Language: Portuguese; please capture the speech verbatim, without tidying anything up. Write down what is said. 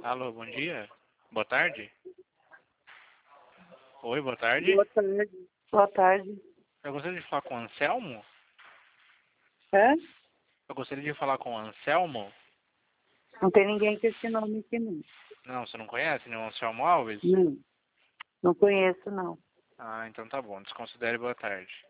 Alô, bom dia. Boa tarde. Oi, boa tarde. Boa tarde. Boa tarde. Eu gostaria de falar com o Anselmo. É? Eu gostaria de falar com o Anselmo. Não tem ninguém com esse nome aqui, não. Não, você não conhece, né? O Anselmo Alves? Não. Não conheço, não. Ah, então tá bom. Desconsidere boa tarde.